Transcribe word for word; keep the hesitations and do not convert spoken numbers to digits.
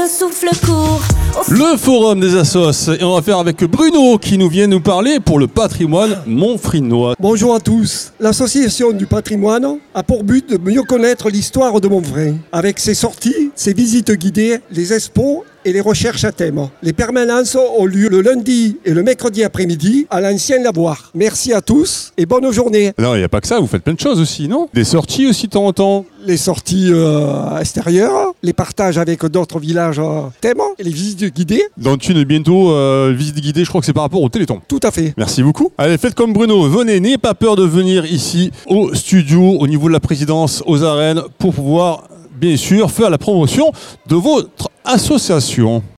le souffle court. Le forum des assos, et on va faire avec Bruno qui nous vient nous parler pour le patrimoine montfrinois. Bonjour à tous. L'association du patrimoine a pour but de mieux connaître l'histoire de Montfrin, avec ses sorties, ses visites guidées, les expos et les recherches à thème. Les permanences ont lieu le lundi et le mercredi après-midi à l'ancien lavoir. Merci à tous et bonne journée. Non, il n'y a pas que ça, vous faites plein de choses aussi, non? Des sorties aussi de temps en temps. Les sorties euh, extérieures, les partages avec d'autres villages euh, thèmes et les visites guidées. Dans une bientôt, euh, visite guidée, je crois que c'est par rapport au Téléthon. Tout à fait. Merci beaucoup. Allez, faites comme Bruno, venez, n'ayez pas peur de venir ici au studio, au niveau de la présidence, aux arènes, pour pouvoir, bien sûr, faire la promotion de votre association.